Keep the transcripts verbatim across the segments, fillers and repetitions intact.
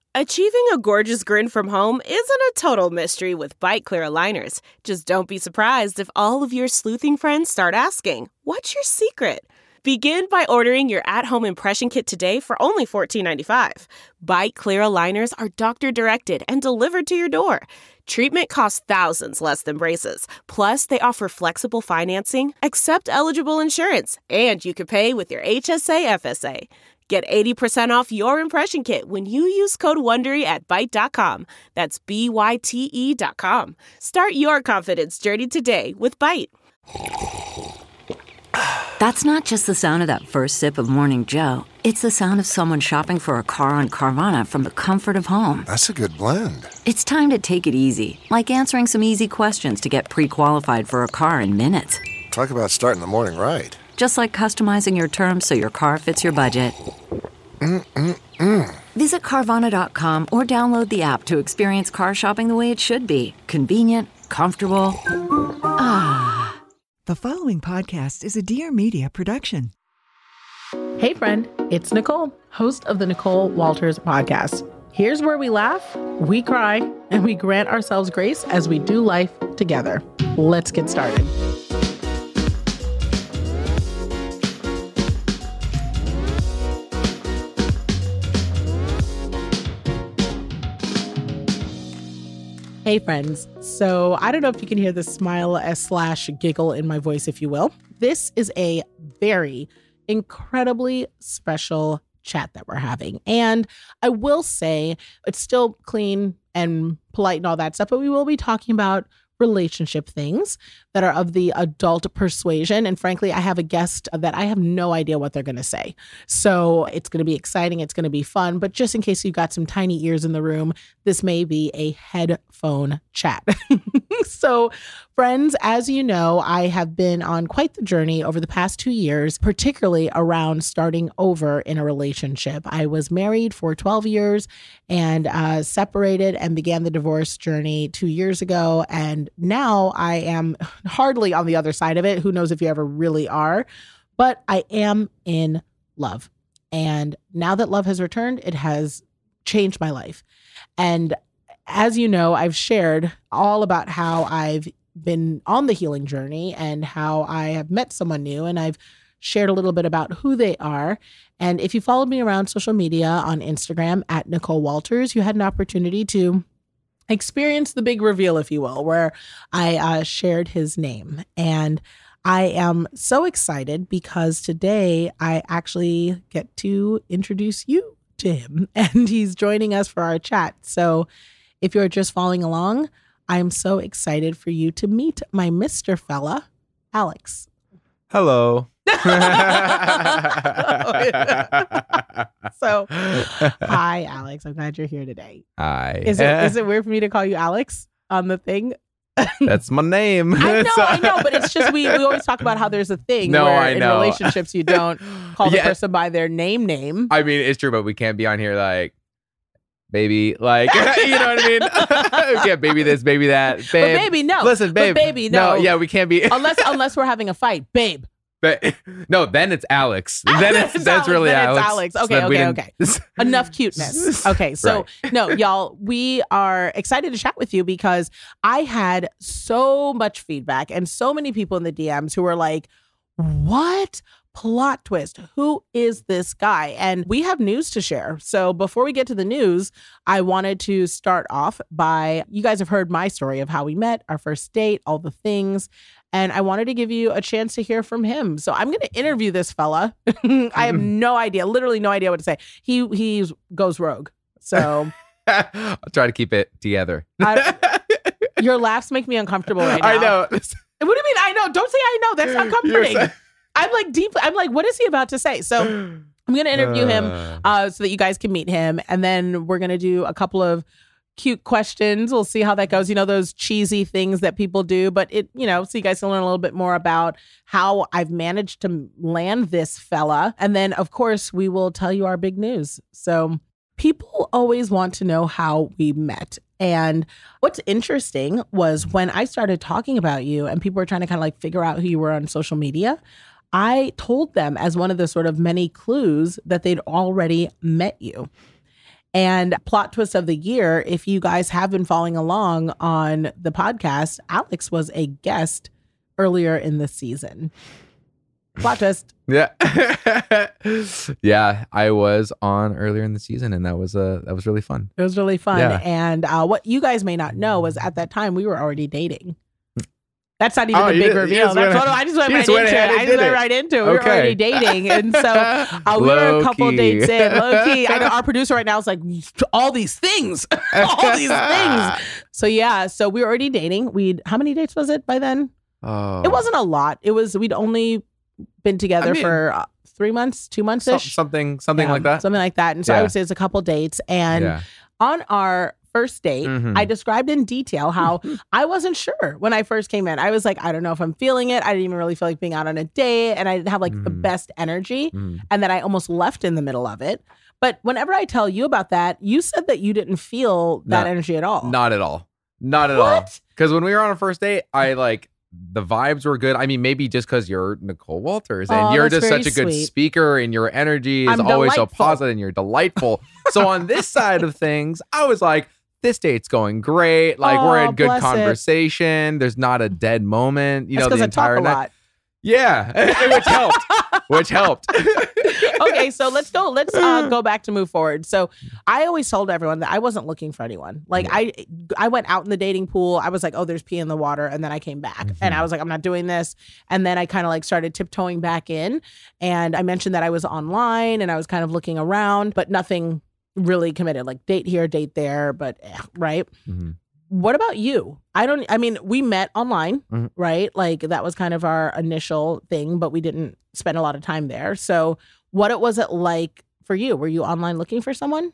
Achieving a gorgeous grin from home isn't a total mystery with Byte Clear aligners. Just don't be surprised if all of your sleuthing friends start asking, "What's your secret?" Begin by ordering your at-home impression kit today for only fourteen ninety-five. Byte Clear aligners are doctor-directed and delivered to your door. Treatment costs thousands less than braces. Plus, they offer flexible financing, accept eligible insurance, and you can pay with your H S A F S A. Get eighty percent off your impression kit when you use code WONDERY at byte dot com. That's B Y T E dot com. Start your confidence journey today with Byte. That's not just the sound of that first sip of Morning Joe. It's the sound of someone shopping for a car on Carvana from the comfort of home. That's a good blend. It's time to take it easy, like answering some easy questions to get pre-qualified for a car in minutes. Talk about starting the morning right. Just like customizing your terms so your car fits your budget. Mm-mm-mm. Visit Carvana dot com or download the app to experience car shopping the way it should be. Convenient, comfortable. Ah. The following podcast is a Dear Media production. Hey friend, it's Nicole, host of the Nicole Walters podcast. Here's where we laugh, we cry, and we grant ourselves grace as we do life together. Let's get started. Hey friends, so I don't know if you can hear the smile uh, slash giggle in my voice, if you will. This is a very incredibly special chat that we're having. And I will say it's still clean and polite and all that stuff, but we will be talking about relationship things that are of the adult persuasion. And frankly, I have a guest that I have no idea what they're going to say. So it's going to be exciting. It's going to be fun. But just in case you've got some tiny ears in the room, this may be a headphone chat. So friends, as you know, I have been on quite the journey over the past two years, particularly around starting over in a relationship. I was married for twelve years and uh, separated and began the divorce journey two years ago. And now I am hardly on the other side of it. Who knows if you ever really are, but I am in love. And now that love has returned, it has changed my life. And as you know, I've shared all about how I've been on the healing journey and how I have met someone new, and I've shared a little bit about who they are. And if you followed me around social media on Instagram at Nicole Walters, you had an opportunity to experience the big reveal, if you will, where I uh, shared his name. And I am so excited because today I actually get to introduce you to him, and he's joining us for our chat. So if you're just following along, I'm so excited for you to meet my Mister Fella, Alex. Hello. So, hi, Alex. I'm glad you're here today. Hi. Is it is it weird for me to call you Alex on the thing? That's my name. I know, I know, but it's just we, we always talk about how there's a thing no, where I in know. relationships you don't call the Yeah. person by their name name. I mean, it's true, but we can't be on here like, baby, like, you know what I mean? We can't baby this, baby that. Babe. But baby, no. Listen, babe. But baby, no. Yeah, we can't be. unless unless we're having a fight, babe. But, no, then it's Alex. Then it's, It's that's Alex, really then it's Alex. Alex. Okay, So then we okay, didn't- okay. Enough cuteness. Okay, so no, y'all, we are excited to chat with you because I had so much feedback and so many people in the D Ms who were like, what? Plot twist. Who is this guy? And we have news to share. So before we get to the news, I wanted to start off by, you guys have heard my story of how we met, our first date, all the things. And I wanted to give you a chance to hear from him. So I'm going to interview this fella. I have no idea, literally no idea what to say. He he goes rogue. So I'll try to keep it together. I, your laughs make me uncomfortable right now. I know. What do you mean I know? Don't say I know. That's not You're comforting. so- I'm like deeply, I'm like, what is he about to say? So I'm going to interview him uh, so that you guys can meet him. And then we're going to do a couple of cute questions. We'll see how that goes. You know, those cheesy things that people do, but it, you know, so you guys can learn a little bit more about how I've managed to land this fella. And then, of course, we will tell you our big news. So people always want to know how we met. And what's interesting was when I started talking about you and people were trying to kind of like figure out who you were on social media, I told them as one of the sort of many clues that they'd already met you. And plot twist of the year, if you guys have been following along on the podcast, Alex was a guest earlier in the season. Plot twist. Yeah. Yeah, I was on earlier in the season, and that was uh, that was really fun. It was really fun. Yeah. And uh, what you guys may not know was at that time we were already dating. That's not even Oh, a you big did- you reveal. just That's went- what I just went you right just went into ahead it. and I just did went it. right into it. We were Okay. already dating. And so uh, we were a couple Low-key. dates in. Low key. I know our producer right now is like, all these things. all these things. So yeah, so we were already dating. We'd, how many dates was it by then? Oh. It wasn't a lot. It was, we'd only been together I mean- for uh, three months, two months So- ish. something something like that. Something like that. And so I Yeah. would say it's a couple dates. And Yeah. on our first date, Mhm. I described in detail how I wasn't sure when I first came in. I was like, I don't know if I'm feeling it. I didn't even really feel like being out on a date. And I didn't have like the Mhm. best energy. Mhm. And then I almost left in the middle of it. But whenever I tell you about that, you said that you didn't feel that No, energy at all. Not at all. Not at all. What? Because when we were on a first date, I like the vibes were good. I mean, maybe just because you're Nicole Walters and Oh, you're that's just very such a good sweet. speaker and your energy is I'm always so delightful. positive and you're delightful. So on this side of things, I was like, this date's going great. Like we're Oh, in good bless it. conversation. There's not a dead moment. You That's know, the because I talk entire a night. lot. Yeah, which helped. Which helped. Okay, so let's go. Let's uh, go back to move forward. So I always told everyone that I wasn't looking for anyone. Like I, I went out in the dating pool. I was like, oh, there's pee in the water, and then I came back, Mm-hmm. and I was like, I'm not doing this. And then I kind of like started tiptoeing back in, and I mentioned that I was online and I was kind of looking around, but nothing really committed. Like date here, date there, but eh, right. Mhm. What about you? I don't, I mean, we met online, Mhm. right? Like that was kind of our initial thing, but we didn't spend a lot of time there. So what it was it like for you? Were you online looking for someone?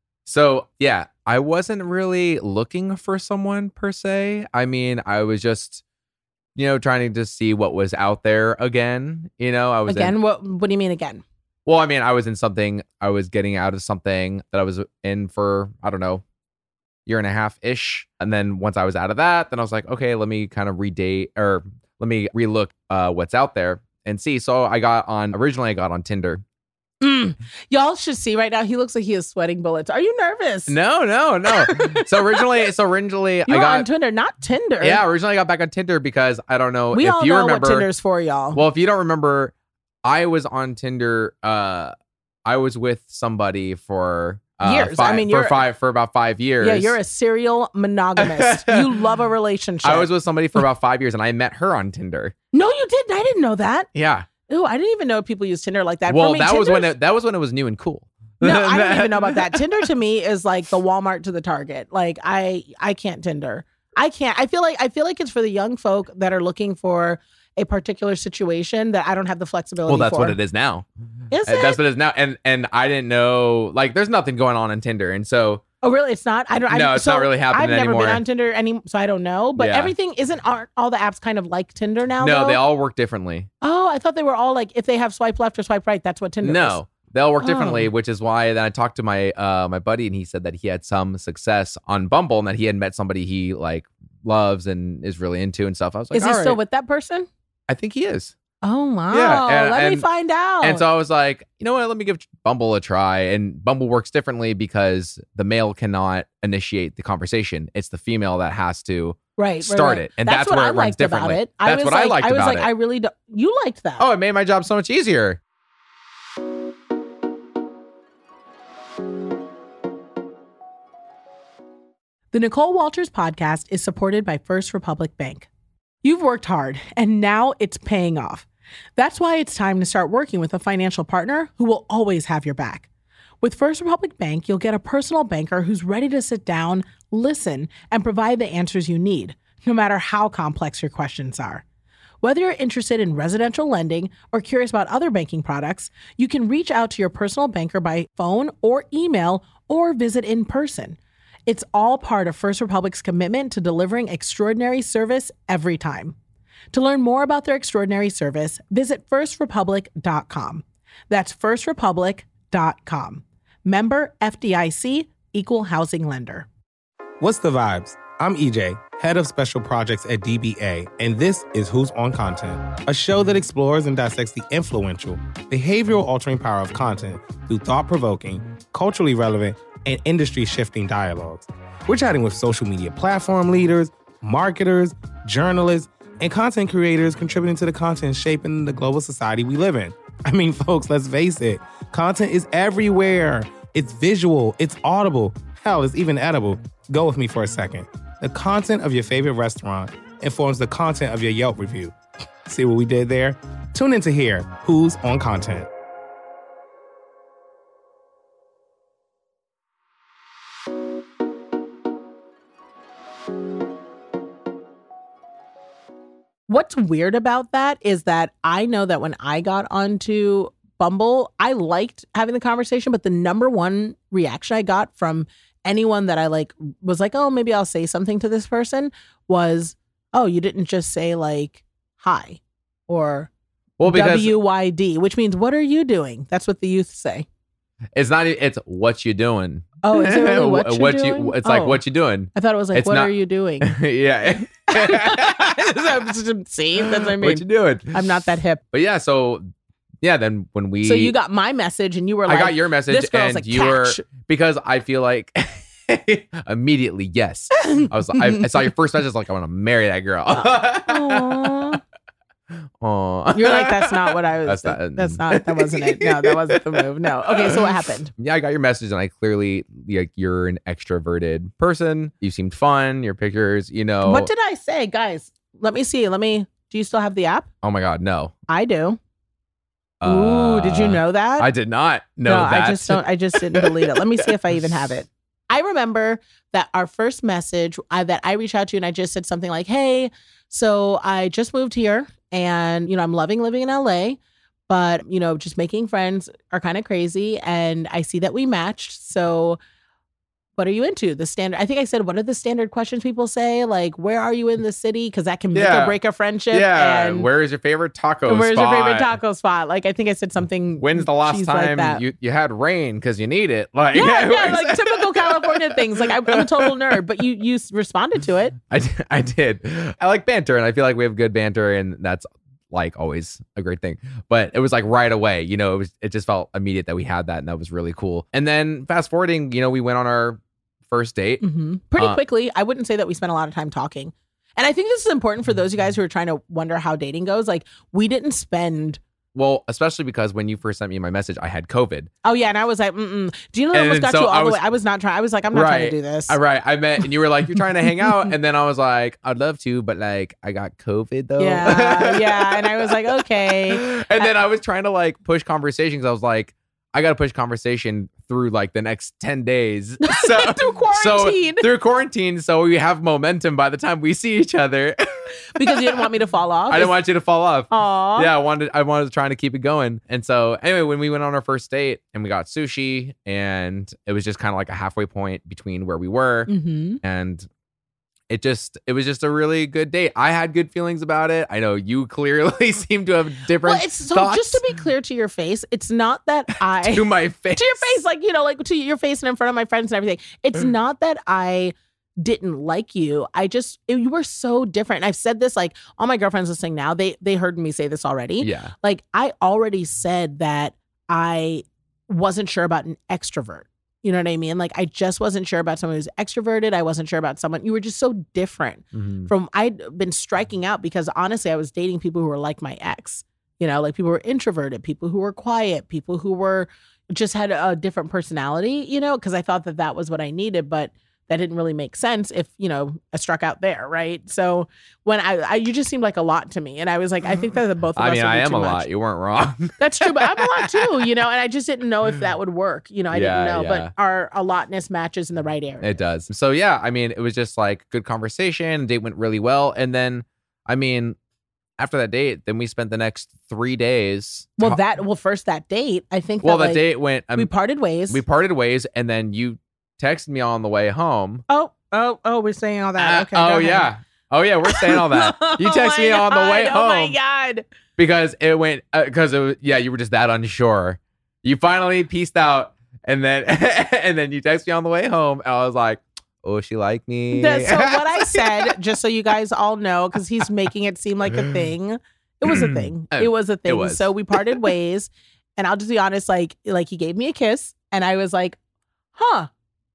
So yeah, I wasn't really looking for someone per se. I mean, I was just, you know, trying to just see what was out there again. You know, I was Again, in, what what do you mean again? well, I mean, I was in something, I was getting out of something that I was in for, I don't know, year and a half ish. And then once I was out of that, then I was like, okay, let me kind of redate or let me relook uh, what's out there and see. So I got on, originally I got on Tinder. Mm. Y'all should see right now. He looks like he is sweating bullets. Are you nervous? No, no, no. so originally, so originally You I were got, on Tinder, not Tinder. yeah, originally I got back on Tinder because I don't know we if all you know remember. what Tinder's for, y'all. Well, if you don't remember, I was on Tinder. Uh, I was with somebody for uh, Years. Five, I mean, for you're- five for about five years. yeah, you're a serial monogamist. You love a relationship. I was with somebody for about five years, and I met her on Tinder. No, you didn't. I didn't know that. Yeah. Ooh, I didn't even know people use Tinder like that. Well, For me, that was when Tinder's- it, that was when it was new and cool. No, I didn't even know about that. Tinder to me is like the Walmart to the Target. Like I I can't Tinder. I can't. I feel like I feel like it's for the young folk that are looking for a particular situation that I don't have the flexibility Well, that's for. what it is now. Is Uh, it? That's what it is now. And and I didn't know, like, there's nothing going on on Tinder, and so Oh, really? It's not. I don't. No, I, it's not really happening I've never anymore. been on Tinder any, so I don't know. But Yeah. everything isn't. Aren't all the apps kind of like Tinder now? no, though? they all work differently. Oh, I thought they were all like if they have swipe left or swipe right, that's what Tinder is. No, they'll work differently, Oh. which is why then I talked to my uh my buddy, and he said that he had some success on Bumble and that he had met somebody he like loves and is really into and stuff. I was like, Is he all still right. with that person? I think he is. Oh wow! Yeah, and- Let me and- find out. And so I was like, you know what? Let me give Bumble a try. And Bumble works differently because the male cannot initiate the conversation. It's the female that has to. right, right, start right. it, and that's what where I it runs liked about differently. it. I That's was what I like, liked I was about like, it. I really don't. You liked that? Oh, it made my job so much easier. The Nicole Walters podcast is supported by First Republic Bank. You've worked hard, and now it's paying off. That's why it's time to start working with a financial partner who will always have your back. With First Republic Bank, you'll get a personal banker who's ready to sit down, listen, and provide the answers you need, no matter how complex your questions are. Whether you're interested in residential lending or curious about other banking products, you can reach out to your personal banker by phone or email or visit in person. It's all part of First Republic's commitment to delivering extraordinary service every time. To learn more about their extraordinary service, visit first republic dot com. That's first republic dot com. Member F D I C, Equal Housing Lender. What's the vibes? I'm E J, head of special projects at D B A, and this is Who's on Content, a show that explores and dissects the influential, behavioral altering power of content through thought-provoking, culturally relevant, and industry-shifting dialogues. We're chatting with social media platform leaders, marketers, journalists, and content creators contributing to the content shaping the global society we live in. I mean, folks, let's face it. Content is everywhere. It's visual. It's audible. Hell, it's even edible. Go with me for a second. The content of your favorite restaurant informs the content of your Yelp review. See what we did there? Tune in to hear Who's on Content. What's weird about that is that I know that when I got onto Bumble, I liked having the conversation, but the number one reaction I got from anyone that I like was like, oh, maybe I'll say something to this person was, oh, you didn't just say like, hi or well, because W Y D, which means what are you doing? That's what the youth say. It's not, it's what you doing. Oh, is it really what you're what doing? You, it's oh. like, what you doing? I thought it was like, it's what not, are you doing? Yeah. See, that's what I mean. What you doing? I'm not that hip. But yeah, so yeah, then when we So you got my message and you were like, I got your message this girl's and a you catch. were, because I feel like immediately, yes. I was I, I saw your first message, like I want to marry that girl. Aww. Aww. You're like, that's not what I was. That's That's not- not, that's not, that wasn't it. No, that wasn't the move. No. Okay, so what happened? Yeah, I got your message and I clearly, like, you're an extroverted person. You seemed fun. Your pictures, you know. What did I say? Guys, let me see. Let me, do you still have the app? Oh my God, no. I do. Ooh, Uh, did you know that? I did not know no, that. I just don't, I just didn't delete it. Let me see if I even have it. I remember that our first message I, that I reached out to you and I just said something like, hey, so I just moved here and, you know, I'm loving living in L A, but, you know, just making friends are kind of crazy. And I see that we matched. So what are you into? The standard, I think I said, what are the standard questions people say? Like, where are you in the city? Because that can make Yeah. or break a friendship. Yeah. And Where is your favorite taco where's spot? your favorite taco spot? Like, I think I said something. When's the last cheese like time that. you, you had rain because you need it? Like, Yeah, yeah, like typical California things. Like I'm, I'm a total nerd, but you you responded to it. I, d- I did. I like banter, and I feel like we have good banter, and that's like always a great thing. But it was like right away, you know, it was it just felt immediate that we had that, and that was really cool. And then fast forwarding, you know, we went on our first date. Mm-hmm. Pretty Uh, quickly. I wouldn't say that we spent a lot of time talking. And I think this is important for those of you guys who are trying to wonder how dating goes. Like we didn't spend. Well, especially because when you first sent me my message, I had COVID. Oh yeah, and I was like, mm-mm. Do you know that And almost got so you all I the was- way? I was not trying. I was like, I'm not trying to do this. All right. I met, and you were like, you're trying to hang out. And then I was like, I'd love to, but like, I got COVID though. Yeah, yeah. And I was like, okay. And then I was trying to like push conversations. I was like, I got to push conversation through like the next ten days. So, Through quarantine. So, through quarantine. So we have momentum by the time we see each other. Because you didn't want me to fall off. I didn't want you to fall off. Aw. Yeah, I wanted I wanted to try to keep it going. And so anyway, when we went on our first date and we got sushi, and it was just kind of like a halfway point between where we were. Mm-hmm. And it just it was just a really good date. I had good feelings about it. I know you clearly seem to have different Well, it's so thoughts. just to be clear to your face, it's not that I to my face. to your face, like, you know, like to your face and in front of my friends and everything. It's not that I didn't like you. I just, it, you were so different. And I've said this, like, all my girlfriends listening now, they they heard me say this already. Yeah. Like, I already said that I wasn't sure about an extrovert. You know what I mean? Like, I just wasn't sure about someone who's extroverted. I wasn't sure about someone. You were just so different Mhm. from, I'd been striking out because honestly, I was dating people who were like my ex. You know, like people who were introverted, people who were quiet, people who were just had a different personality, you know, because I thought that that was what I needed. But that didn't really make sense if, you know, I struck out there, right? So when I, I you just seemed like a lot to me. And I was like, I think that the both of I us mean, would I be am too a much. lot. You weren't wrong. That's true, but I'm a lot too, you know, and I just didn't know if that would work. You know, I Yeah, didn't know, yeah. but our a lotness matches in the right area. It does. So yeah, I mean, it was just like good conversation. Date went really well. And then, I mean, after that date, then we spent the next three days. Well, ta- that, well, first that date, I think well, that, that like, date went, um, we parted ways. we parted ways, and then you texted me on the way home. oh, oh, oh, we're saying all that. Uh, Okay. oh go ahead. yeah. Oh yeah, we're saying all that. You Oh texted my me on the way God, home. Oh my God. Because it went because it was yeah, you were just that unsure. You finally pieced out, and then and then you text me on the way home, and I was like, oh, she liked me. The- so what I said, just so you guys all know, because he's making it seem like a thing. It was a thing. It was a thing. was. So we parted ways, and I'll just be honest, like like he gave me a kiss, and I was like, huh.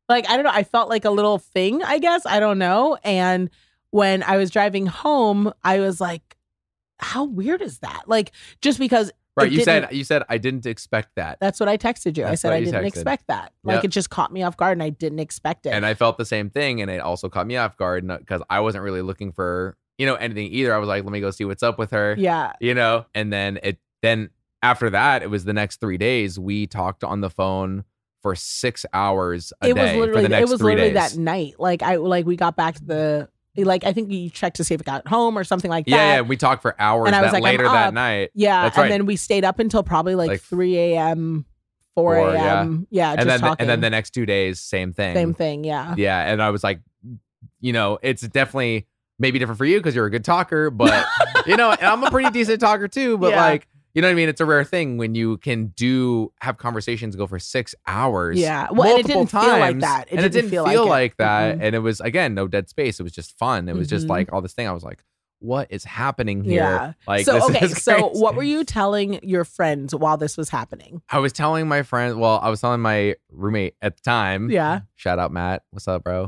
Like, I don't know. I felt like a little thing, I guess. I don't know. And when I was driving home, I was like, how weird is that? Like, just because. Right. You didn't- said, you said, I didn't expect that. That's what I texted you. That's I said what I you didn't texted. expect that. Like, Yep. it just caught me off guard and I didn't expect it. And I felt the same thing. And it also caught me off guard because I wasn't really looking for, you know, anything either. I was like, let me go see what's up with her. yeah. You know, and then it, then after that, it was the next three days. We talked on the phone for six hours a It day was for literally, the next it was three literally days. that night. Like, I, like, we got back to the, like, I think you checked to see if it got home or something like yeah, that. yeah. We talked for hours And I was that like, I'm later that up. night. Yeah, That's and right. then we stayed up until probably like, Like three a.m., four Four, yeah. a.m. Yeah, And just then, talking. and then the next two days, same thing. Same thing, yeah. Yeah. And I was like, you know, it's definitely maybe different for you because you're a good talker, but, you know, and I'm a pretty decent talker too. But Yeah. like, you know what I mean? It's a rare thing when you can do have conversations go for six hours. Yeah. Well, and it multiple didn't feel like times, that. It and it didn't didn't feel feel, like it. like that. Mhm. And it was, again, no dead space. It was just fun. It was just Mhm. like all this thing. I was like, what is happening here? Yeah. Like, So, this okay, is so crazy. what were you telling your friends while this was happening? I was telling my friend, well, I was telling my roommate at the time. Yeah. Shout out, Matt. What's up, bro?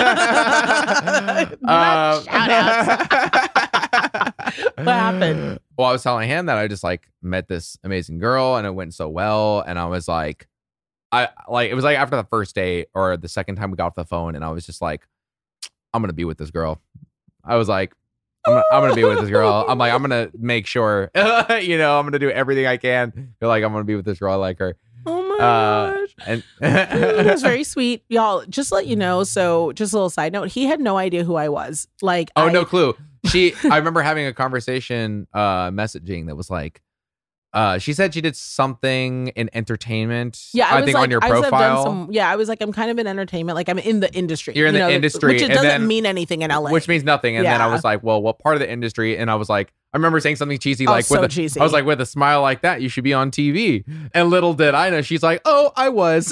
Not shout What happened? Well, I was telling him that I just like met this amazing girl and it went so well. And I was like, I like, it was like after the first date or the second time we got off the phone. And I was just like, I'm going to be with this girl. I was like, I'm gonna, I'm gonna be with this girl. I'm like, I'm gonna make sure, you know, I'm gonna do everything I can. Feel like I'm gonna be with this girl. I like her. Oh my Uh, gosh. and It was very sweet. Y'all, just to let you know, so just a little side note, he had no idea who I was. Like, oh, I, no clue. She, I remember having a conversation, uh, messaging that was like, uh, she said she did something in entertainment. Yeah, I, I, was think like, on your I was- I've done profile, some, yeah, I was like, I'm kind of in entertainment. Like, I'm in the industry. You're in you the know, industry, which it and doesn't then- mean anything in L A. which means nothing. And then I Yeah. was like, well, what part of the industry? And I was like, I remember saying something cheesy, Oh, like so with a, cheesy. I was like, with a smile like that, you should be on T V. And little did I know, she's like, oh, I was.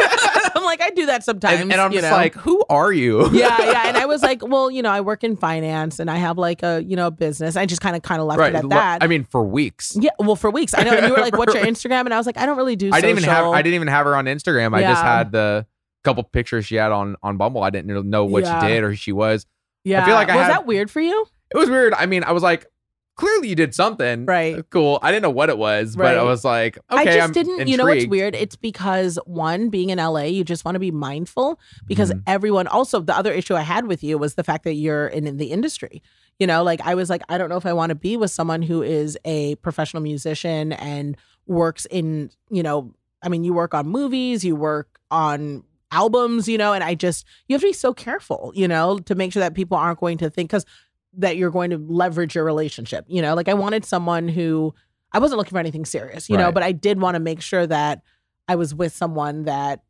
I'm like, I do that sometimes. and, and I'm you just know? like, who are you? yeah, yeah. And I was like, well, you know, I work in finance and I have like a, you know, business. I just kind of kind of left right. it at lo- that. I mean, for weeks. yeah, well, for weeks. I know. And you were like, what's your Instagram? And I was like, I don't really do I didn't even have social. I didn't even have her on Instagram. I just Yeah. had the couple pictures she had on on Bumble. I didn't know what Yeah. she did or who she was. Yeah. feel like I was had- that weird for you? It was weird. I mean, I was like, clearly you did something. Right. Cool. I didn't know what it was, but I Right. was like, okay, I just I'm didn't, intrigued. you know what's weird? It's because one, being in L A, you just want to be mindful because Mhm. everyone, also the other issue I had with you was the fact that you're in, in the industry. You know, like I was like, I don't know if I want to be with someone who is a professional musician and works in, you know, I mean, you work on movies, you work on albums, you know, and I just, you have to be so careful, you know, to make sure that people aren't going to think, because that you're going to leverage your relationship. You know, like I wanted someone who, I wasn't looking for anything serious, you know, Right. but I did want to make sure that I was with someone that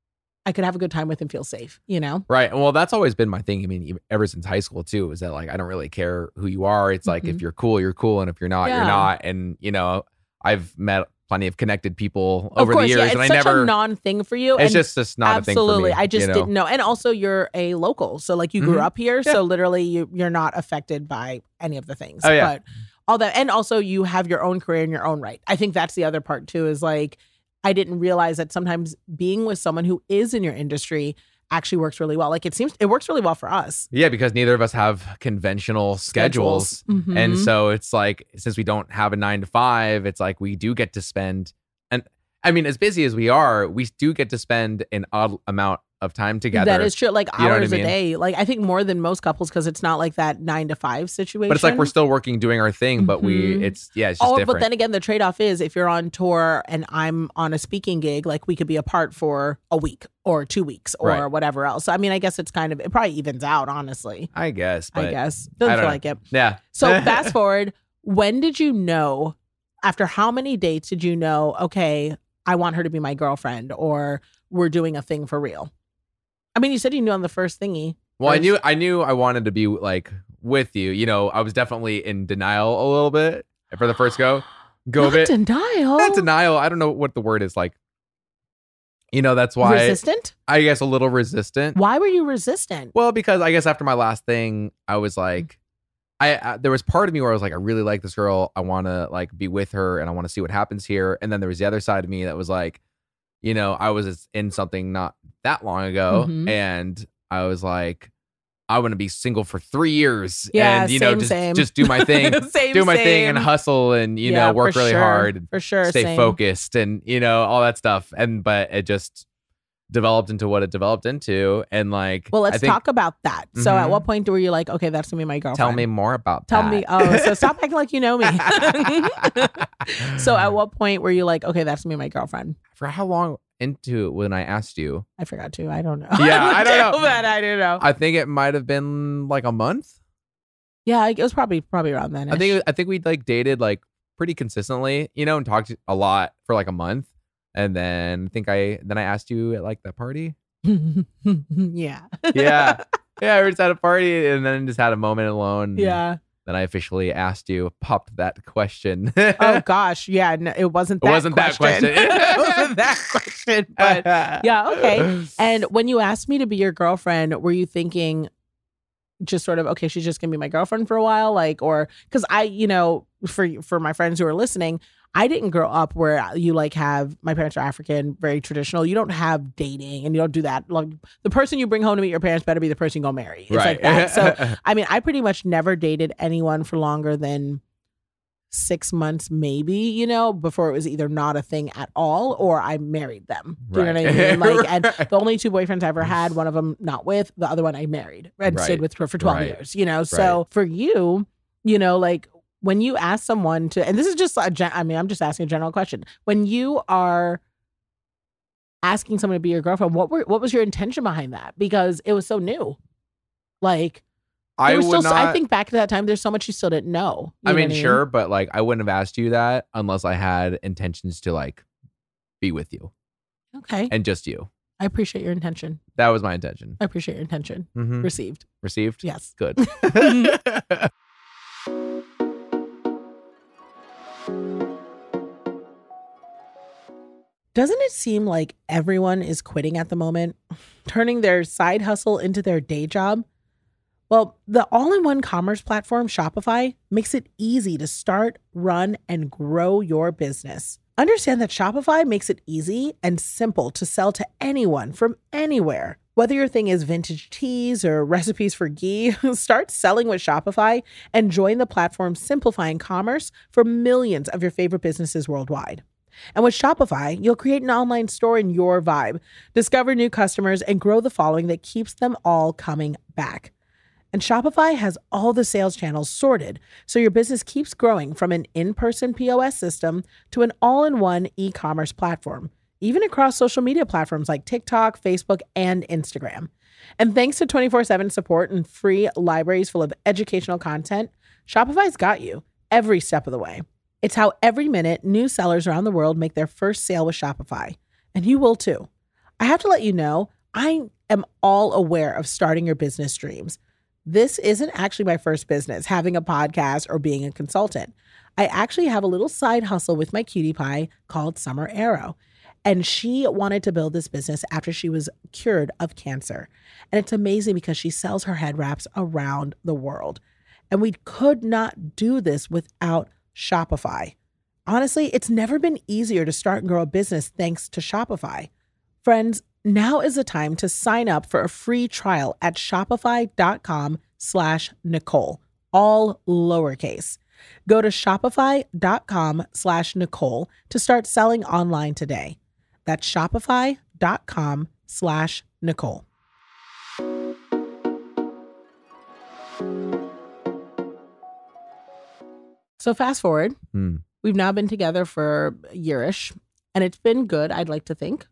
I could have a good time with and feel safe, you know? Right. Well, that's always been my thing. I mean, even- ever since high school too, is that like, I don't really care who you are. It's like, if Mhm. you're cool, you're cool. And if you're not, Yeah. you're not. And, you know, I've met plenty of connected people over of course, the years yeah, it's and I such never, a non-thing for you. it's and just, just not absolutely, a thing for me. I just you know? didn't know. And also you're a local. So like you grew Mhm. up here. Yeah. So literally you, you're not affected by any of the things. Oh, yeah. But all that, and also you have your own career in your own right. I think that's the other part too, is like, I didn't realize that sometimes being with someone who is in your industry actually works really well. Like it seems, it works really well for us. Yeah, because neither of us have conventional schedules. Mhm. And so it's like, since we don't have a nine to five, it's like we do get to spend, and I mean, as busy as we are, we do get to spend an odd amount of time together. That is true. Like You know what I hours mean? a day. Like I think more than most couples, because it's not like that nine to five situation. But it's like we're still working, doing our thing, but we, Mhm. it's, yeah, it's just Oh, different. but then again, the trade off is if you're on tour and I'm on a speaking gig, like we could be apart for a week or two weeks or Right. whatever else. So I mean, I guess it's kind of, it probably evens out, honestly. I guess, but I guess. I Doesn't don't feel know. like it. yeah. So fast forward, when did you know, after how many dates did you know, okay, I want her to be my girlfriend or we're doing a thing for real? I mean, you said you knew on the first thingy. Well, I First- knew, I knew I wanted to be like with you. You know, I was definitely in denial a little bit for the first go. Go Not of it. denial. Not denial. I don't know what the word is like. You know, that's why Resistant? I guess a little resistant. Why were you resistant? Well, because I guess after my last thing, I was like, I, I there was part of me where I was like, I really like this girl. I want to like be with her, and I want to see what happens here. And then there was the other side of me that was like, you know, I was in something not that long ago. Mhm. And I was like, I want to be single for three years Yeah, and, you know, same, just, same. just do my thing, Same, do my thing and same. hustle and, you Yeah, know, work for really sure. hard and For sure. stay same. focused and, you know, all that stuff. And, but it just developed into what it developed into. And like, Well, let's I think, talk about that. So at Mhm. what point were you like, okay, that's gonna be my girlfriend? tell me more about Tell that. me. Oh, so stop acting like you know me. So at what point were you like, okay, that's gonna be my girlfriend? For how long into it when I asked you? I forgot to. I don't know. Yeah, I don't know. Damn, man, I don't know. I think it might have been like a month. Yeah, it was probably probably around then. I think I think we like dated like pretty consistently, you know, and talked a lot for like a month. And then I think I then I asked you at like that party. yeah. Yeah. Yeah, we just had a party and then just had a moment alone. Yeah. Then I officially asked you, popped that question. Oh gosh. Yeah. No, it wasn't It that wasn't that question. question. It wasn't that question. But yeah, okay. And when you asked me to be your girlfriend, were you thinking just sort of, okay, she's just gonna be my girlfriend for a while? Like, or because I, you know, for for my friends who are listening, I didn't grow up where you like have, my parents are African, very traditional. You don't have dating and you don't do that. Like the person you bring home to meet your parents better be the person you're gonna marry. It's like that. So I mean, I pretty much never dated anyone for longer than six months, maybe, you know, before it was either not a thing at all or I married them. Do you know what I mean? Like, and the only two boyfriends I ever had, one of them not with, the other one I married and Right. stayed with for, for twelve Right. years, you know? So Right. for you, you know, like when you ask someone to, and this is just a, gen- I mean, I'm just asking a general question. When you are asking someone to be your girlfriend, what were, what was your intention behind that? Because it was so new. Like, I there was would still, not. I think back to that time, there's so much you still didn't know. You I know mean, what sure, but like I wouldn't have asked you that unless I had intentions to like be with you Okay. and just you. I appreciate your intention. That was my intention. I appreciate your intention. Mhm. Received. Received? Yes. Good. Doesn't it seem like everyone is quitting at the moment, turning their side hustle into their day job? Well, the all-in-one commerce platform Shopify makes it easy to start, run, and grow your business. Understand that Shopify makes it easy and simple to sell to anyone from anywhere. Whether your thing is vintage teas or recipes for ghee, start selling with Shopify and join the platform simplifying commerce for millions of your favorite businesses worldwide. And with Shopify, you'll create an online store in your vibe, discover new customers, and grow the following that keeps them all coming back. And Shopify has all the sales channels sorted, so your business keeps growing from an in-person P O S system to an all-in-one e-commerce platform, even across social media platforms like TikTok, Facebook, and Instagram. And thanks to twenty-four seven support and free libraries full of educational content, Shopify's got you every step of the way. It's how every minute new sellers around the world make their first sale with Shopify. And you will too. I have to let you know, I am all aware of starting your business dreams. This isn't actually my first business, having a podcast or being a consultant. I actually have a little side hustle with my cutie pie called Summer Arrow. And she wanted to build this business after she was cured of cancer. And it's amazing because she sells her head wraps around the world. And we could not do this without Shopify. Honestly, it's never been easier to start and grow a business thanks to Shopify. Friends, now is the time to sign up for a free trial at shopify.com slash Nicole, all lowercase. Go to shopify.com slash Nicole to start selling online today. That's shopify.com slash Nicole. So fast forward, Hmm. we've now been together for a yearish, and it's been good, I'd like to think.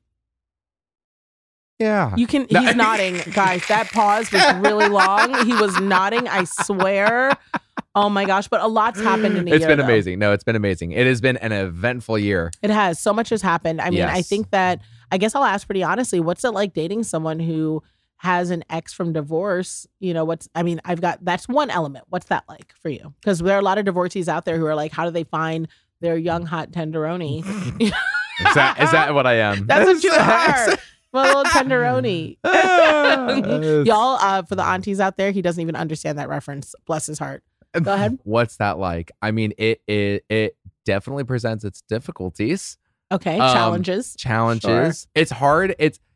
Yeah. You can, No. he's nodding. Guys, that pause was really long. He was nodding, I swear. Oh my gosh, but a lot's happened in a It's year. been though. amazing. No, it's been amazing. It has been an eventful year. It has. So much has happened. I mean, I Yes. think that, I guess I'll ask pretty honestly, what's it like dating someone who has an ex from divorce? You know, what's, I mean, I've got, that's one element. What's that like for you? Because there are a lot of divorcees out there who are like, how do they find their young, hot tenderoni? Is that is that what I am? That's what you are. My little tenderoni. Y'all, uh, for the aunties out there, he doesn't even understand that reference. Bless his heart. Go ahead. What's that like? I mean, it it it definitely presents its difficulties, Okay. Um, Challenges. challenges. It's hard. It's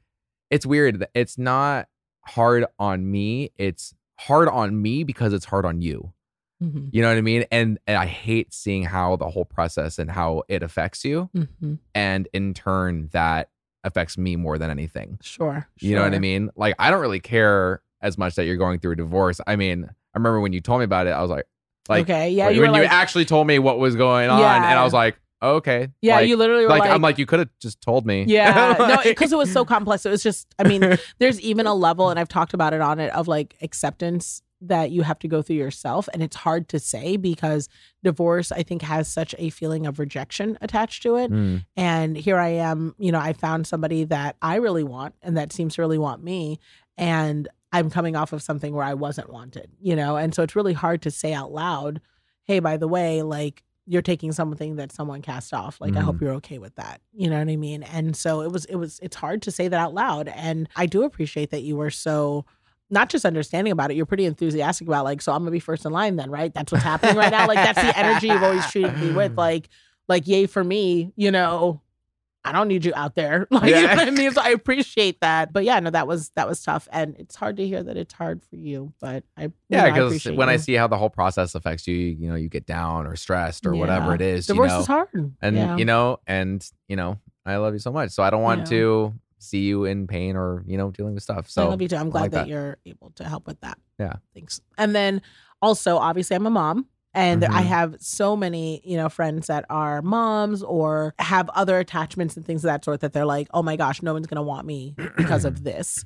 it's weird. It's not hard on me. It's hard on me because it's hard on you. Mm-hmm. You know what I mean? And, and I hate seeing how the whole process and how it affects you. Mm-hmm. And in turn, that affects me more than anything. Sure, You know what I sure. mean? Like, I don't really care as much that you're going through a divorce. I mean, I remember when you told me about it, I was like, like okay, yeah, when, you were when you like, actually told me what was going on, Yeah. and I was like, okay. yeah, like, you literally were like, like, I'm like, you could have just told me. yeah, no, Like- because it was so complex. It was just, I mean, there's even a level, and I've talked about it on it, of like acceptance that you have to go through yourself. And it's hard to say because divorce, I think, has such a feeling of rejection attached to it. Mm. And here I am, you know, I found somebody that I really want and that seems to really want me. And I'm coming off of something where I wasn't wanted, you know? And so it's really hard to say out loud, hey, by the way, like, you're taking something that someone cast off. Like, I hope Mhm. you're okay with that. You know what I mean? And so it was, it was, it's hard to say that out loud. And I do appreciate that you were so, not just understanding about it, you're pretty enthusiastic about, like, so I'm gonna be first in line then, right? That's what's happening right now. Like, that's the energy you've always treated me with. Like, like, yay for me, you know, I don't need you out there. Like, you know Yeah. what I mean? So I appreciate that. But yeah, no, that was, that was tough. And it's hard to hear that it's hard for you, but I, you Yeah, know, I because appreciate when I you. see how the whole process affects you, you know, you get down or stressed or whatever Yeah. it is. Divorce you know? is hard. And, yeah. you know, and, you know, I love you so much. So I don't want Yeah. to see you in pain or, you know, dealing with stuff. So I love you too. I'm I glad like that, that. you're able to help with that. Yeah. Thanks. And then also, obviously, I'm a mom. And I Mhm. have so many, you know, friends that are moms or have other attachments and things of that sort that they're like, oh my gosh, no one's going to want me because of this.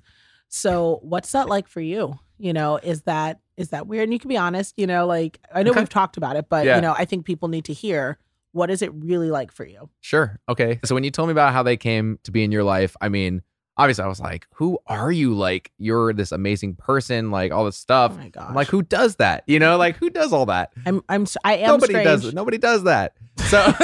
So what's that like for you? You know, is that is that weird? And you can be honest, you know, like, I know Okay. we've talked about it, but, Yeah. you know, I think people need to hear, what is it really like for you? Sure. Okay. So when you told me about how they came to be in your life, I mean, obviously I was like, who are you? Like, you're this amazing person, like all this stuff. Oh my gosh. I'm like, who does that? You know, like who does all that? I'm, I'm, s- I am Nobody strange. does it. Nobody does that. So,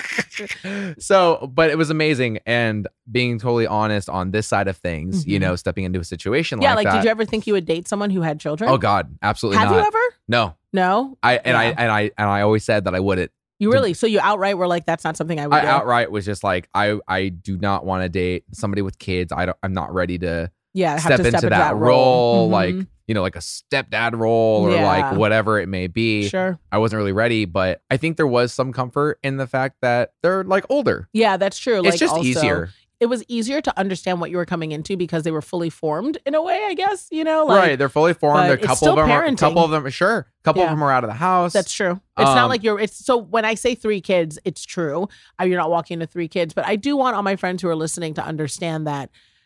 so, but it was amazing. And being totally honest on this side of things, you Mhm. know, stepping into a situation Yeah. like, Like, that. did you ever think you would date someone who had children? Oh God, absolutely Have not. you ever? No, No? I and I Yeah. and I and I always said that I wouldn't. You really? So you outright were like, that's not something I would I do? outright was just like, I I do not want to date somebody with kids. I don't. I'm not ready to yeah, have step to into step that, role, Mhm. like you know, like a stepdad role or Yeah. like whatever it may be. Sure. I wasn't really ready, but I think there was some comfort in the fact that they're like older. Yeah, that's true. It's Like, just also, easier. It was easier to understand what you were coming into because they were fully formed in a way, I guess, you know? Like, Right, they're fully formed. but They're a it's couple still of them. Are, a parenting. couple of them, sure. A couple Yeah. of them are out of the house. That's true. It's not Um, like you're, it's so when I say three kids, it's true. Uh, You're not walking into three kids, but I do want all my friends who are listening to understand that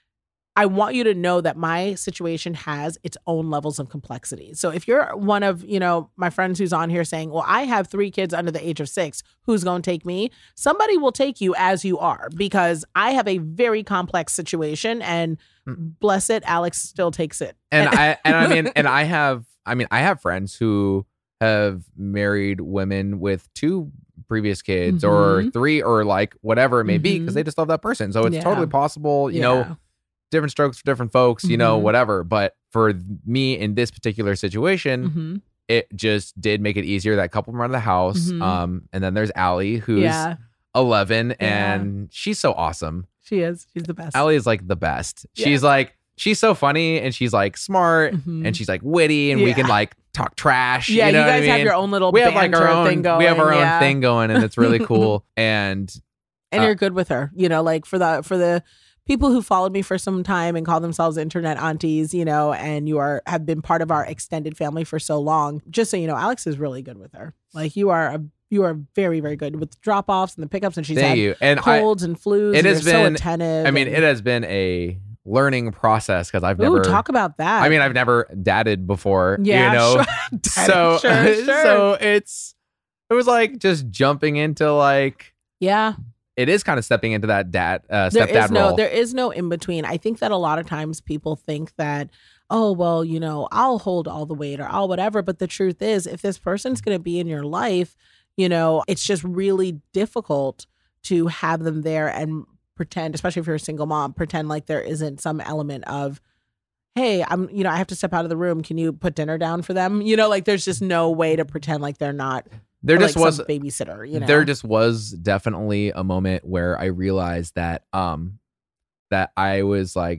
I want you to know that my situation has its own levels of complexity. So if you're one of, you know, my friends who's on here saying, well, I have three kids under the age of six, who's going to take me? Somebody will take you as you are because I have a very complex situation and bless it, Alex still takes it. and I and I mean, and I have, I mean, I have friends who have married women with two previous kids or Mhm. three or like whatever it may be because Mhm. they just love that person. So it's Yeah. totally possible, you know, Yeah. different strokes for different folks, you know, Mhm. whatever. But for me in this particular situation, Mhm. it just did make it easier. That couple from out of the house. Mhm. Um, and then there's Allie, who's Yeah, eleven, Yeah. and she's so awesome. she is. She's the best. Allie is like the best. Yeah. She's like, she's so funny and she's like smart Mhm. and she's like witty and we Yeah. can like talk trash. Yeah, you, know you what I guys have mean? your own little we have like our banter own thing going. we have our own yeah. thing going and it's really cool. And And Uh, you're good with her, you know, like for the for the people who followed me for some time and call themselves internet aunties, you know, and you are have been part of our extended family for so long. Just so you know, Alex is really good with her. Like you are a you are very very good with the drop offs and the pickups, and she's thank had you. And I, colds and flus. it and has you're so been- attentive. I mean, and- it has been a learning process because I've Ooh, never talk about that. I mean, I've never dadded before. yeah, You know? sure. So sure, sure. so it's it was like just jumping into like yeah. it is kind of stepping into that dad uh There stepdad is no role. there is no in between. I think that a lot of times people think that, oh well, you know, I'll hold all the weight or I'll whatever. But the truth is, if this person's going to be in your life, you know, it's just really difficult to have them there and pretend, especially if you're a single mom, pretend like there isn't some element of, hey, I'm, you know, I have to step out of the room. Can you put dinner down for them? You know, like there's just no way to pretend like they're not. there just like was some babysitter. You know, there just was definitely a moment where I realized that um that I was like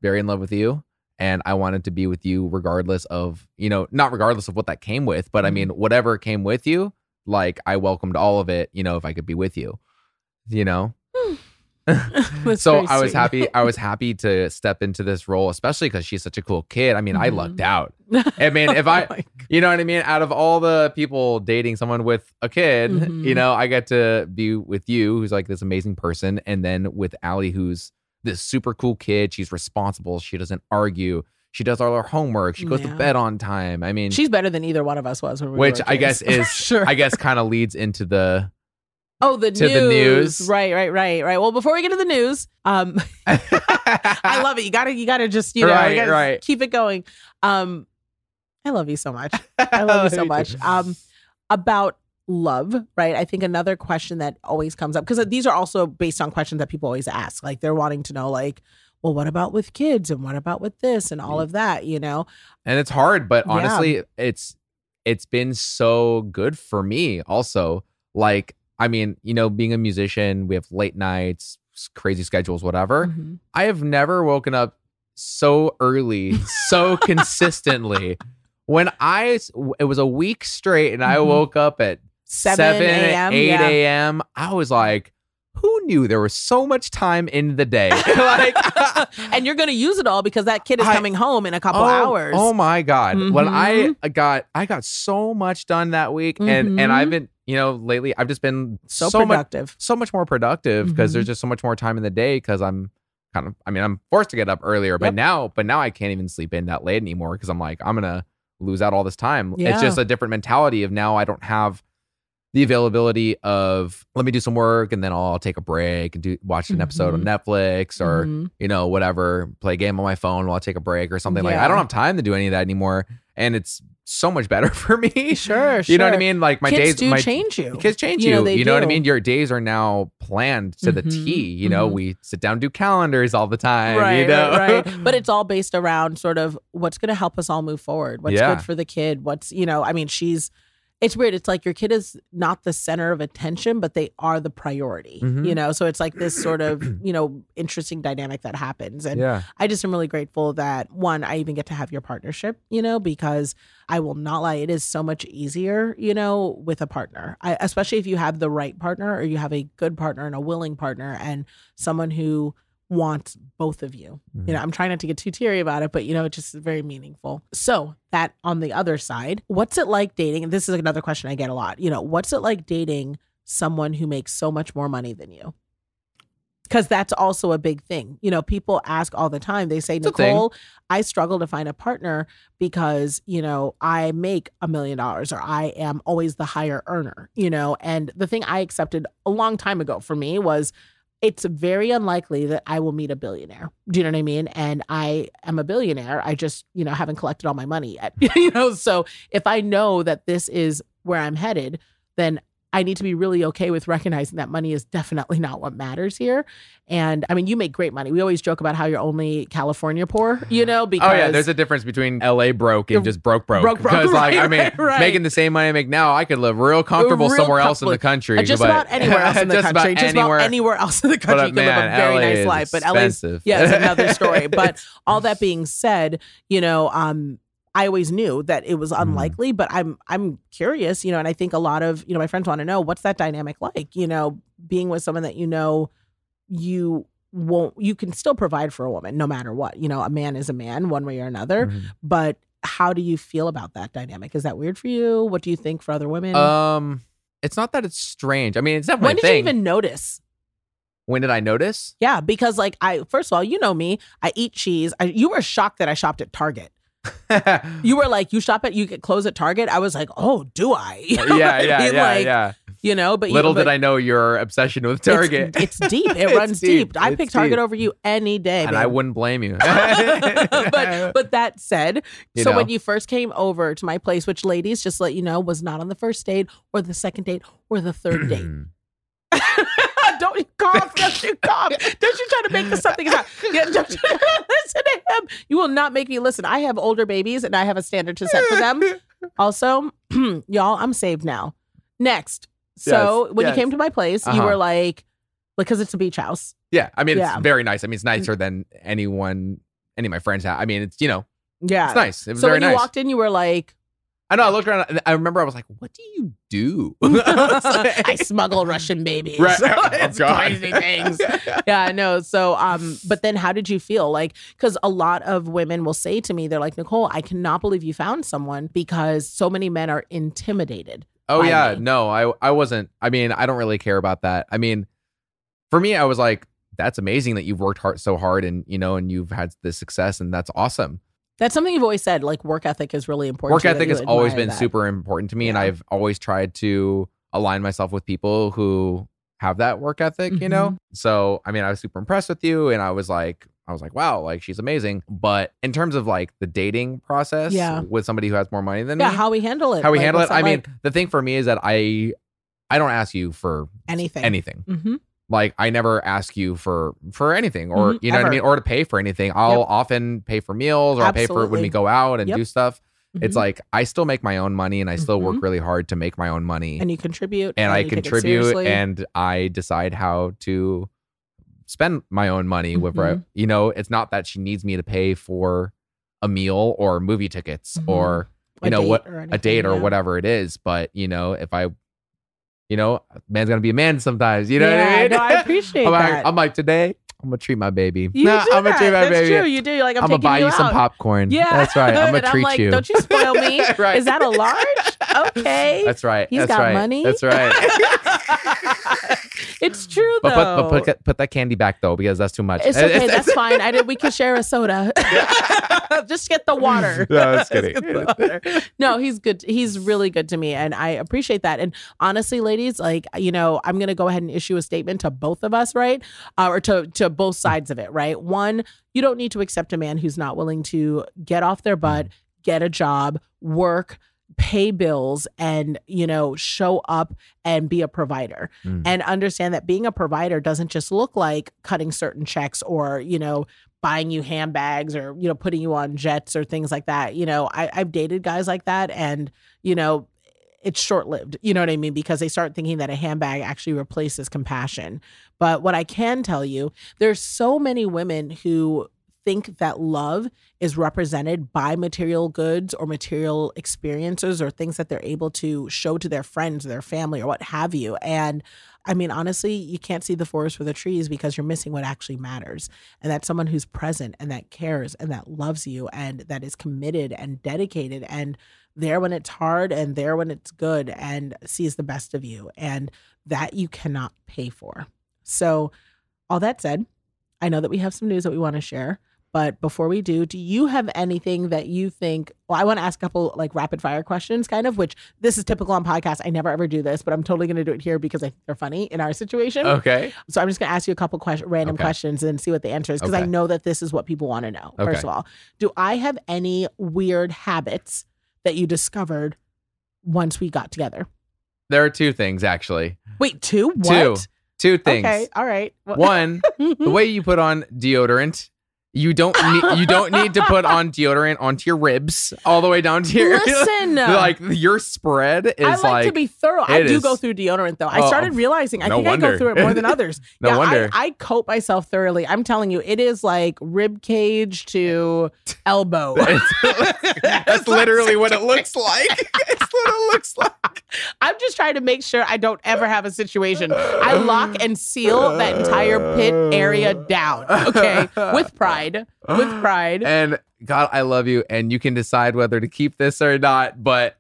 very in love with you. And I wanted to be with you regardless of, you know, not regardless of what that came with, but I mean, whatever came with you, like I welcomed all of it, you know, if I could be with you, you know? So I was sweet. happy. I was happy to step into this role, especially because she's such a cool kid. I mean, mm-hmm. I lucked out. I mean, if I, oh you know what I mean? Out of all the people dating someone with a kid, mm-hmm. you know, I get to be with you, who's like this amazing person. And then with Allie, who's this super cool kid. She's responsible. She doesn't argue. She does all her homework. She goes yeah. to bed on time. I mean, she's better than either one of us was. When we which were I guess kids. is, sure. I guess kind of leads into the, Oh, the to news. the news. Right, right, right, right. Well, before we get to the news, um, I love it. You gotta, you gotta just, you know, right, you gotta right. keep it going. Um, I love you so much. I love you so much. Um, about love, right? I think another question that always comes up, because these are also based on questions that people always ask. Like they're wanting to know, like, well, what about with kids and what about with this and all of that, you know? And it's hard, but honestly, yeah. it's it's been so good for me also. Like, I mean, you know, being a musician, we have late nights, crazy schedules, whatever. Mm-hmm. I have never woken up so early, so consistently. When I, it was a week straight and I Mm-hmm. woke up at seven a.m., eight yeah. a.m., I was like, who knew there was so much time in the day? Like, and you're going to use it all because that kid is I, coming home in a couple oh, hours. Oh my God. Mm-hmm. When I got, I got so much done that week. Mm-hmm. And, and I've been, you know, lately I've just been so, so productive, much, so much more productive because Mm-hmm. there's just so much more time in the day because I'm kind of, I mean, I'm forced to get up earlier, but Yep. now, but now I can't even sleep in that late anymore because I'm like, I'm going to lose out all this time. Yeah. It's just a different mentality of now I don't have the availability of let me do some work and then I'll take a break and do watch an episode on Mhm. Netflix or Mhm. you know whatever, play a game on my phone while I take a break or something. Like I Yeah. don't have time to do any of that anymore, and it's so much better for me. Sure, You know what I sure. mean? Like my Kids days do my change you. Kids change You you. know, they you know what I do. mean? Your days are now planned to the Mhm. T. You know, Mhm. we sit down and do calendars all the time. Right, you know? right, right. But it's all based around sort of what's going to help us all move forward. What's Yeah. good for the kid. What's, you know, I mean, she's, it's weird. It's like your kid is not the center of attention, but they are the priority, Mhm. you know? So it's like this sort of, you know, interesting dynamic that happens. And Yeah. I just am really grateful that, one, I even get to have your partnership, you know, because I will not lie, it is so much easier, you know, with a partner, I, especially if you have the right partner or you have a good partner and a willing partner and someone who wants both of you. Mm-hmm. You know, I'm trying not to get too teary about it, but, you know, it's just very meaningful. So that on the other side, what's it like dating? And this is another question I get a lot, you know, what's it like dating someone who makes so much more money than you? Because that's also a big thing. You know, people ask all the time. They say, It's a thing. Nicole, I struggle to find a partner because, you know, I make a million dollars or I am always the higher earner, you know. And the thing I accepted a long time ago for me was it's very unlikely that I will meet a billionaire. Do you know what I mean? And I am a billionaire. I just, you know, haven't collected all my money yet. You know, so if I know that this is where I'm headed, then I need to be really okay with recognizing that money is definitely not what matters here. And I mean, you make great money. We always joke about how you're only California poor, you know, because Oh yeah, there's a difference between L A broke and just broke broke. Broke, broke, Because like right, I mean, right, right. making the same money I make now, I could live real comfortable Real somewhere else in the comfortable. country. Uh, just but- about anywhere else in the just country. About Just anywhere, about anywhere else in the country, But, you can man, live a very L A nice is life. But L A's, expensive. yeah, it's another story. But all that being said, you know, um, I always knew that it was unlikely, but I'm I'm curious, you know, and I think a lot of, you know, my friends want to know, what's that dynamic like? You know, being with someone that you know you won't, you can still provide for a woman no matter what. You know, a man is a man one way or another. Mhm. But how do you feel about that dynamic? Is that weird for you? What do you think for other women? Um, it's not that it's strange. I mean, it's definitely when a did thing. you even notice? When did I notice? Yeah, because like I, first of all, you know me, I eat cheese. I, you were shocked that I shopped at Target. You were like, you shop at, you get clothes at Target. I was like, oh, do I? You know yeah, what I yeah, mean? yeah, Like, yeah. You know, but Little you, but did I know your obsession with Target. It's, it's deep. It It's runs deep. deep. I It's pick Target deep. over you any day, and babe. I wouldn't blame you. but but that said, You so know? when you first came over to my place, which ladies, just to let you know, was not on the first date or the second date or the third date. Don't you cough. Don't you cough. Don't you try to make this something about. Yeah, don't you listen to him. You will not make me listen. I have older babies and I have a standard to set for them. Also, y'all, I'm saved now. Next. So Yes, when yes. you came to my place, you Uh-huh. were like, because it's a beach house. Yeah, I mean, Yeah. it's very nice. I mean, it's nicer than anyone any of my friends have. I mean, it's, you know, Yeah. it's nice. It was So very when you nice. walked in, you were like, I know. I looked around. And I remember I was like, "What do you do?" I smuggle Russian babies. Right. Oh, It's God. crazy things. Yeah, I know. So, um, but then how did you feel? Like, because a lot of women will say to me, they're like, Nicole, I cannot believe you found someone because so many men are intimidated. Oh by yeah, me. no, I I wasn't. I mean, I don't really care about that. I mean, for me, I was like, "That's amazing that you've worked hard so hard, and you know, and you've had this success, and that's awesome." That's something you've always said. Like, work ethic is really important. Work to you, that ethic you has always admire been that. super important to me, and Yeah. I've always tried to align myself with people who have that work ethic, you know? Mm-hmm. So, I mean, I was super impressed with you, and I was like, I was like, wow, like she's amazing. But in terms of like the dating process Yeah. with somebody who has more money than Yeah, me, how we handle it. how we Like, handle it. what's I that mean, like? the thing for me is that I, I don't ask you for anything. anything. Mm-hmm. Like I never ask you for for anything, or Mhm, you know what I ever. mean, or to pay for anything. I'll Yep. often pay for meals, or I'll pay for it when we Absolutely. go out and Yep. do stuff. It's Mhm. like I still make my own money, and I still work Mhm. really hard to make my own money, And you contribute. and I you take it contribute, seriously. and I decide how to spend my own money. With her. Mhm. You know, it's not that she needs me to pay for a meal or movie tickets Mhm. or you A know date what or a anything, date or yeah. whatever it is. But you know, if I, you know, man's gonna be a man sometimes. You know what I Yeah, mean? no, I appreciate I'm that. Like, I'm like today. I'm gonna treat my baby. You Nah, do I'm gonna that. treat my That's baby. true. You do. You're like, I'm, I'm gonna taking buy you some out. popcorn. Yeah, That's right. I'm gonna And treat like, you. Don't you spoil me. Right. Is that a large? Okay. That's right. He's That's got right. money. That's right. It's true But though. put, but put put that candy back though, because that's too much. It's okay. That's fine. I did. We could share a soda. Just get the water. No, I was Just kidding. get the water. No, he's good. He's really good to me, and I appreciate that. And honestly, ladies, like you know, I'm gonna go ahead and issue a statement to both of us, right, uh, or to to both sides of it, right. One, you don't need to accept a man who's not willing to get off their butt, get a job, work, pay bills, and you know show up and be a provider. Mm. And understand that being a provider doesn't just look like cutting certain checks or you know buying you handbags or you know putting you on jets or things like that. You know I, I've dated guys like that, and you know it's short-lived, you know what I mean, because they start thinking that a handbag actually replaces compassion. But what I can tell you, there's so many women who think that love is represented by material goods or material experiences or things that they're able to show to their friends, their family, or what have you. And I mean, honestly, you can't see the forest for the trees because you're missing what actually matters. And that's someone who's present and that cares and that loves you and that is committed and dedicated and there when it's hard and there when it's good and sees the best of you. And that you cannot pay for. So all that said, I know that we have some news that we want to share. But before we do, do you have anything that you think, well, I want to ask a couple like rapid fire questions kind of, which this is typical on podcasts. I never ever do this, but I'm totally going to do it here because I think they're funny in our situation. Okay. So I'm just going to ask you a couple question, random Okay. questions and see what the answer is because I Okay. know that this is what people want to know. Okay. First of all, do I have any weird habits that you discovered once we got together? There are two things actually. Wait, two? What? Two. Two things. Okay, all right. Well- One, the way you put on deodorant. You don't need you don't need to put on deodorant onto your ribs all the way down to your Listen. like your spread is I like, like to be thorough. I it do is- go through deodorant though. I Oh, started realizing I no think I go wonder. through it more than others. No yeah, wonder. I, I coat myself thoroughly. I'm telling you, it is like rib cage to elbow. That's literally what it looks like. It's what it looks like. I'm just trying to make sure I don't ever have a situation. I lock and seal that entire pit area down. Okay, with pride, with pride. And God, I love you, and you can decide whether to keep this or not. But,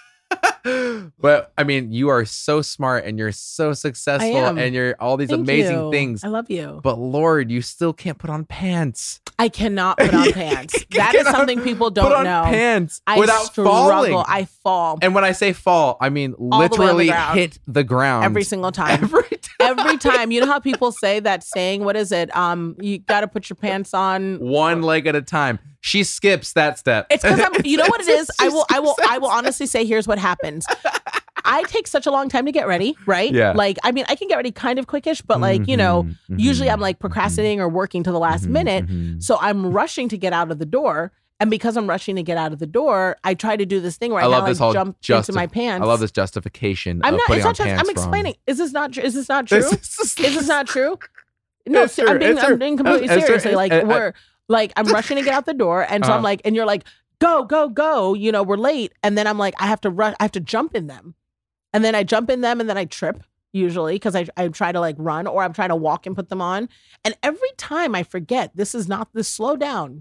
but I mean, you are so smart, and you're so successful, am. and you're all these Thank amazing you. things. I love you. But Lord, you still can't put on pants. I cannot put on pants. That is cannot something people don't put on know. pants I without struggle. falling. I fall And when I say fall, I mean the way on the literally ground. hit the ground every single time. Every time. Every time. You know how people say that saying, what is it? Um, you got to put your pants on. One leg at a time. She skips that step. It's because I'm, you know what it is? I She will, I will, skips I will honestly say, here's what happens. I take such a long time to get ready, right? Yeah. Like, I mean, I can get ready kind of quickish, but like, you know, Mhm, usually mhm, I'm like procrastinating or working to the last mhm, minute. mhm. So I'm rushing to get out of the door. And because I'm rushing to get out of the door, I try to do this thing where I, I love kinda, this like whole jump justi- into my pants. I love this justification I'm of not, putting it's on not just, pants I'm explaining. wrong. Is this not, tr- is this not true? This is- Is this not true? No, It's ser- I'm true. being, It's I'm true. being completely It's true. seriously. Like It's- uh, we're, Like I'm rushing to get out the door. And so Uh-huh. I'm like, and you're like, go, go, go. You know, we're late. And then I'm like, I have to rush. I have to jump in them. And then I jump in them and then I trip usually because I, I try to like run or I'm trying to walk and put them on. And every time I forget, this is not this slow down.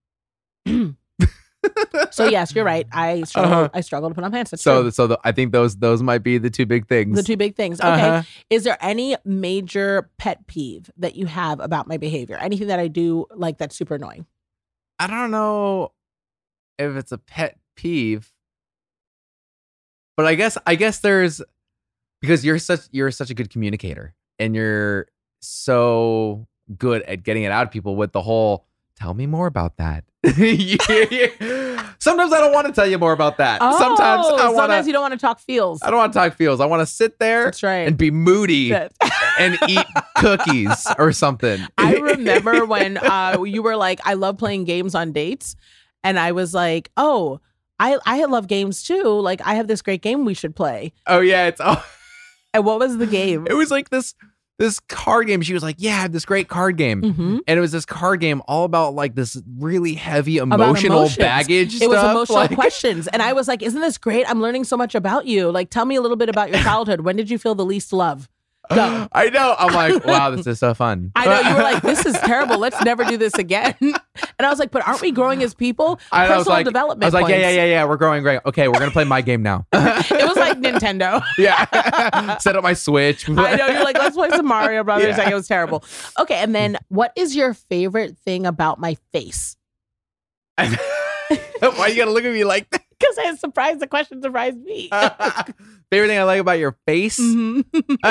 So yes, you're right. I struggle, Uh-huh. I struggle to put on pants. That's So, true. so the, I think those those might be the two big things. The two big things. Okay. Uh-huh. Is there any major pet peeve that you have about my behavior? Anything that I do like that's super annoying? I don't know if it's a pet peeve, but I guess I guess there's because you're such you're such a good communicator and you're so good at getting it out of people with the whole tell me more about that. Sometimes I don't want to tell you more about that. Oh, sometimes I want sometimes to. you don't want to talk feels. I don't want to talk feels. I want to sit there That's right. and be moody That- and eat cookies or something. I remember when uh, you were like, I love playing games on dates. And I was like, oh, I, I love games too. Like, I have this great game we should play. Oh yeah, it's oh, And what was the game? it was like this this card game. She was like, "Yeah, I have this great card game," Mhm. and it was this card game all about like this really heavy emotional emotions. baggage. It was stuff. emotional like, questions. And I was like, isn't this great? I'm learning so much about you. Like, tell me a little bit about your childhood. When did you feel the least love? Go. I know. I'm like, wow, this is so fun. I know you were like, this is terrible. Let's never do this again. And I was like, but aren't we growing as people? I Personal was like, development I was like, yeah, yeah, points. yeah, yeah. We're growing great. Okay, we're gonna play my game now. It was like Nintendo. Yeah, set up my Switch. I know you're like, let's play some Mario Brothers. Yeah. Like it was terrible. Okay, and then what is your favorite thing about my face? Why you gotta look at me like that? Because I was surprised. The question surprised me. Favorite thing I like about your face? Mhm.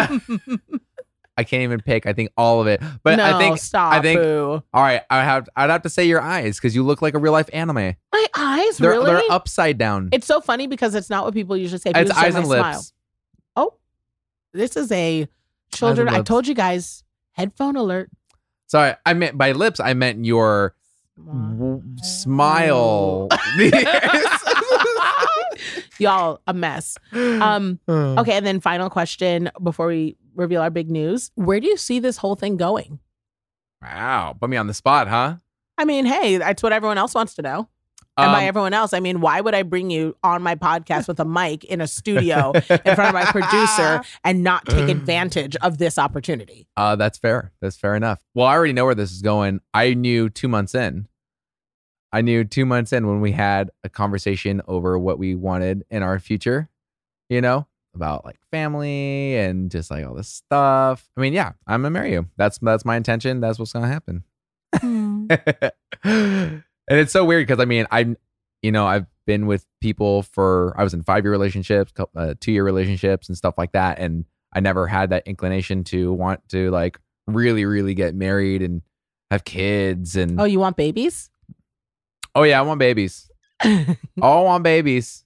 I can't even pick. I think all of it. But no, I think stop. I think Boo. all right. I have. I'd have to say your eyes because you look like a real life anime. My eyes, They're really? they're upside down. It's so funny because it's not what people usually say. People It's say eyes my and lips. smile. Oh, this is a children. and I lips. told you guys. Headphone alert. Sorry, I meant by lips. I meant your w- smile. Y'all, a mess. Um, okay, and then final question before we reveal our big news. Where do you see this whole thing going? Wow, put me on the spot, huh? I mean, hey, that's what everyone else wants to know. And by Um, everyone else, I mean, why would I bring you on my podcast with a mic in a studio in front of my producer and not take advantage of this opportunity? Uh, that's fair. That's fair enough. Well, I already know where this is going. I knew two months in. I knew two months in when we had a conversation over what we wanted in our future, you know, about like family and just like all this stuff. I mean, yeah, I'm gonna marry you. That's that's my intention. That's what's gonna happen. And it's so weird because I mean, I'm, you know, I've been with people for, I was in five year relationships, cou- uh, two year relationships and stuff like that. And I never had that inclination to want to like really, really get married and have kids. And Oh, you want babies? oh yeah, I want babies. Oh, I want babies.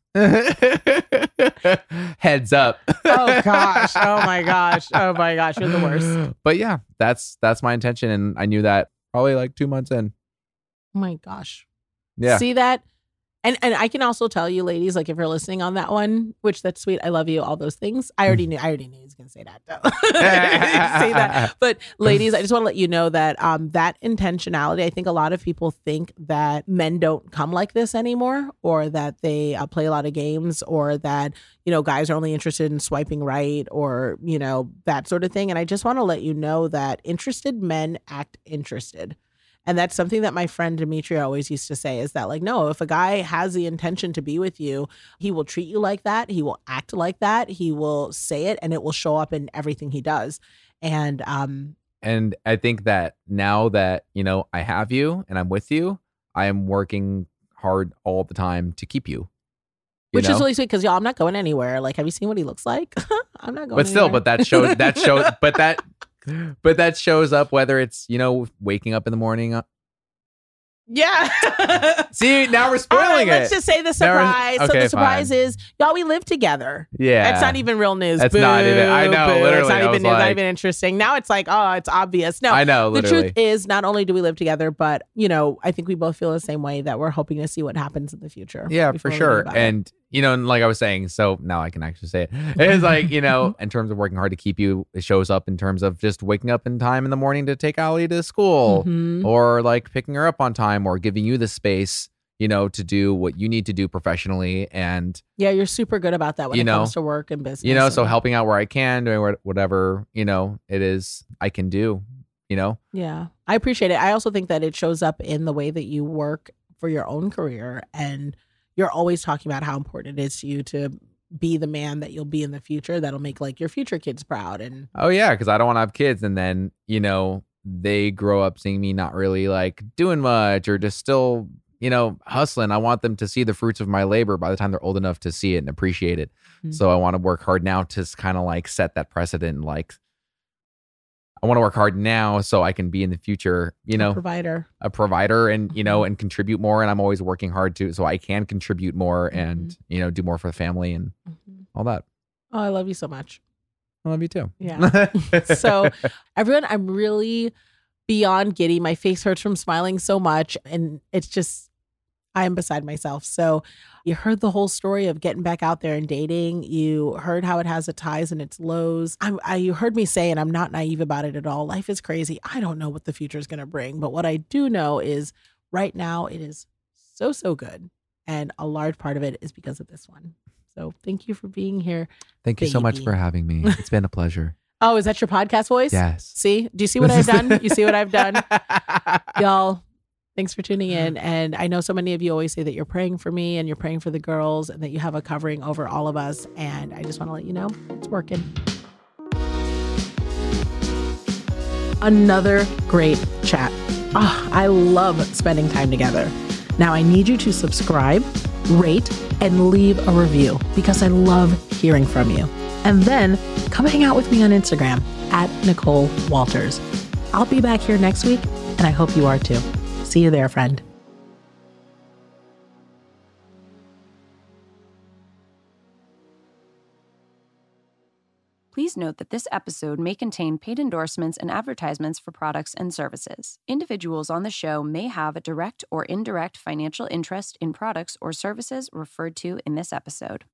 Heads up. Oh gosh. Oh my gosh. Oh my gosh. You're the worst. But yeah, that's that's my intention. And I knew that probably like two months in. Oh my gosh. Yeah. See that? And and I can also tell you, ladies, like if you're listening on that one, which that's sweet, I love you, all those things. I already knew. I already knew he was gonna say that. Though. say that. But ladies, I just want to let you know that um that intentionality. I think a lot of people think that men don't come like this anymore, or that they uh, play a lot of games, or that you know guys are only interested in swiping right, or you know that sort of thing. And I just want to let you know that interested men act interested. And that's something that my friend Demetria always used to say is that, like, no, if a guy has the intention to be with you, he will treat you like that. He will act like that. He will say it, and it will show up in everything he does. And um, And I think that now that, you know, I have you and I'm with you, I am working hard all the time to keep you. you which know? is really sweet because, y'all, I'm not going anywhere. Like, have you seen what he looks like? I'm not going But still, anywhere. but that shows, that shows, but that, but that shows up whether it's, you know, waking up in the morning. uh, Yeah. See, now we're All spoiling right, it. let's just say the Now we're- surprise. so okay, the surprise fine. is, y'all, we live together. Yeah. That's not even real news. That's not even- I Boo, know, boo. literally, It's not I even was news, not like- even interesting. Now it's like, oh, it's obvious. No, I know, the literally. truth is, not only do we live together, but, you know, I think we both feel the same way that we're hoping to see what happens in the future. Yeah, before for we sure. think about it. And, you know, and like I was saying, so now I can actually say it. It's like, you know, in terms of working hard to keep you, it shows up in terms of just waking up in time in the morning to take Allie to school Mhm. or like picking her up on time or giving you the space, you know, to do what you need to do professionally. And, Yeah, you're super good about that when You it know, comes to work and business. you know, so and- helping out where I can, doing what- whatever, you know, it is I can do, you know? Yeah, I appreciate it. I also think that it shows up in the way that you work for your own career. And you're always talking about how important it is to you to be the man that you'll be in the future that'll make like your future kids proud. And Oh yeah, because I don't want to have kids, and then you know they grow up seeing me not really like doing much or just still you know hustling. I want them to see the fruits of my labor by the time they're old enough to see it and appreciate it. Mhm. So I want to work hard now to kind of like set that precedent. And, like I want to work hard now so I can be in the future, you a know, provider. a provider and you know Mhm. and contribute more. And I'm always working hard to so I can contribute more and you know do more for the family and Mhm. all that. Oh, I love you so much. I love you too. Yeah. So, everyone, I'm really beyond giddy. My face hurts from smiling so much. And it's just, I am beside myself. So, you heard the whole story of getting back out there and dating. You heard how it has its highs and its lows. I'm, I, you heard me say, and I'm not naive about it at all. Life is crazy. I don't know what the future is going to bring. But what I do know is right now it is so, so good. And a large part of it is because of this one. So, thank you for being here. Thank you so much Baby. for having me. It's been a pleasure. Oh, is that your podcast voice? Yes. See? Do you see what I've done? You see what I've done? Y'all, thanks for tuning in. And I know so many of you always say that you're praying for me and you're praying for the girls and that you have a covering over all of us. And I just want to let you know it's working. Another great chat. Ah, I love spending time together. Now I need you to subscribe, rate, and leave a review because I love hearing from you. And then come hang out with me on Instagram at Nicole Walters. I'll be back here next week, and I hope you are too. See you there, friend. Please note that this episode may contain paid endorsements and advertisements for products and services. Individuals on the show may have a direct or indirect financial interest in products or services referred to in this episode.